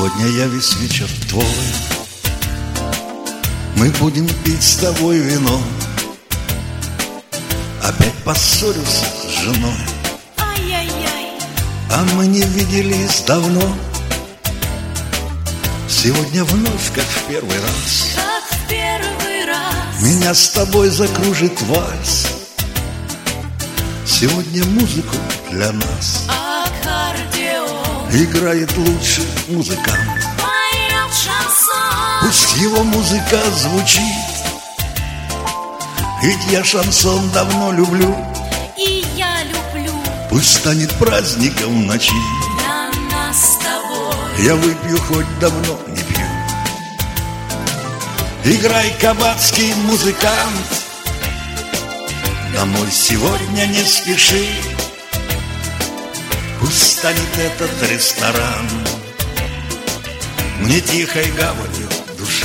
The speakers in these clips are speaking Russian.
Сегодня я весь вечер твой. Мы будем пить с тобой вино. Опять поссорился с женой. Ай-яй-яй. А мы не виделись давно. Сегодня вновь, как в первый раз, Как в первый раз. меня с тобой закружит вальс. Сегодня музыку для нас Аккордеон играет лучший музыкант. поет шансон. Пусть его музыка звучит, ведь я шансон давно люблю. И я люблю Пусть станет праздником в ночи. для нас с тобой. Я выпью, хоть давно не пью. Играй, кабацкий музыкант, домой сегодня не спеши. Пусть станет этот ресторан мне тихой гаванью души.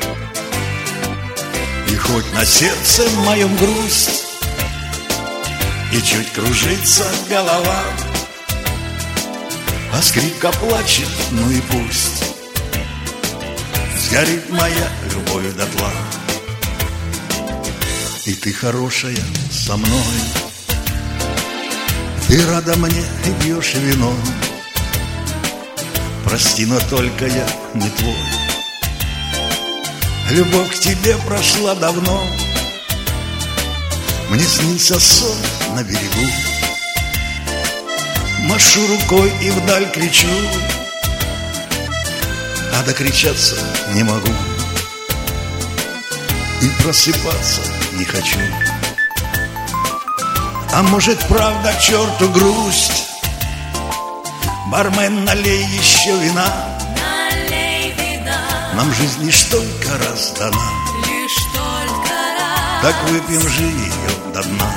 И хоть на сердце моем грусть и чуть кружится голова, а скрипка плачет, ну и пусть сгорит моя любовь дотла. И ты хорошая со мной, ты рада мне и пьешь вино. Прости, но только я не твой. Любовь к тебе прошла давно. Мне снился сон на берегу. Машу рукой и вдаль кричу, а докричаться не могу. И просыпаться не хочу. А может, правда, к черту грусть? Бармен, налей еще вина. Налей вина. Нам жизнь лишь только раз дана. Лишь только раз. Так выпьем же ее до дна.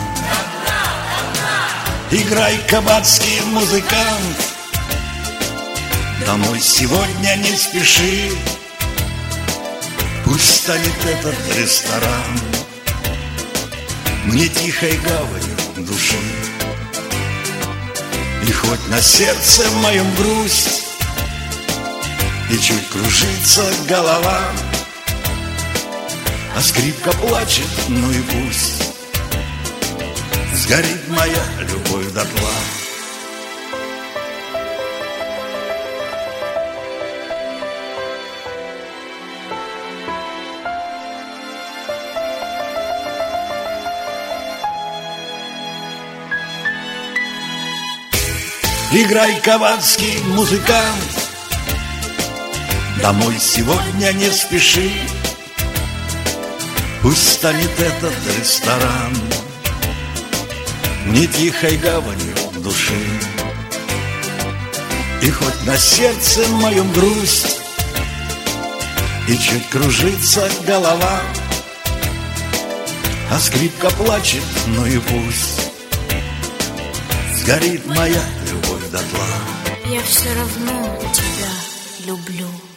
Играй, кабацкий музыкант, домой сегодня не спеши. Пусть станет этот ресторан мне тихой гаванью души. И хоть на сердце моем грусть и чуть кружится голова, а скрипка плачет, ну и пусть сгорит моя любовь дотла. Играй, кабацкий музыкант, домой сегодня не спеши. Пусть станет этот ресторан мне тихой гаванью души. И хоть на сердце моем грусть и чуть кружится голова, а скрипка плачет, ну и пусть сгорит моя любовь дотла. Я все равно тебя люблю.